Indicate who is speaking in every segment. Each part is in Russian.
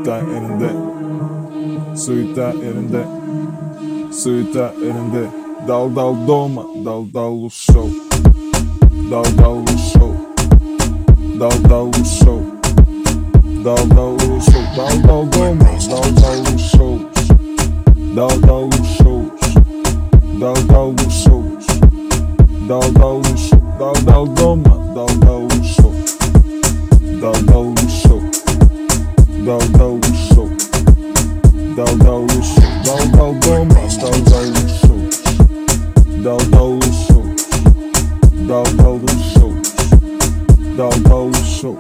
Speaker 1: Суета yerinde, суета yerinde, суета yerinde. Dal дома, дал ушел, дал ушел, дал ушел, дал ушел, дал дома, дал ушел, дал ушел, дал ушел, дал ушел, дал дома, дал ушел, дал ушел, дал ушел, дал ушел, дал дома, дал ушел, дал ушел, дал ушел, дал ушел.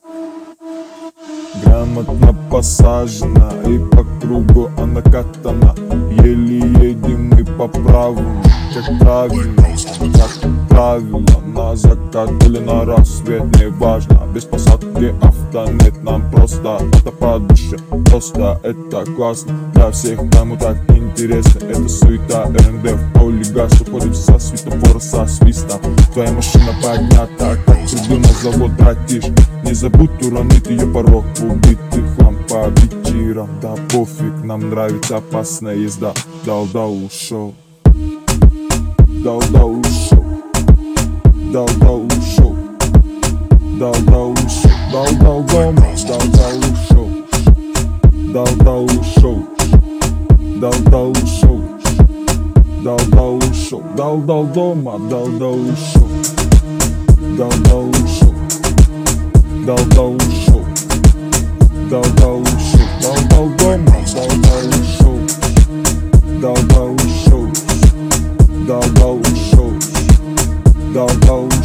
Speaker 1: Грамотно посажена и по кругу она катана. Еле едем мы по правилам, как правильно, как правило. На закат или на рассвет, не важно. Без посадки авто нет, нам просто это по душе. Просто это классно, для всех кому так интересно. Это суета, РНД в поле газ, уходим со светофора со свистом. Твоя машина поднята, как приду на завод, братиш. Не забудь уронить ее порог в убитый хлам по вечерам. Да пофиг, нам нравится опасная езда. Дал ушел, дал ушел, дал ушел, дал ушел, дал дома, дал ушел, дал ушел, дал ушел, дал ушел, дал дома, дал ушел, дал ушел, дал ушел, дал ушел, дал дома, дал ушел, дал ушел, дал ушел, дал ушел.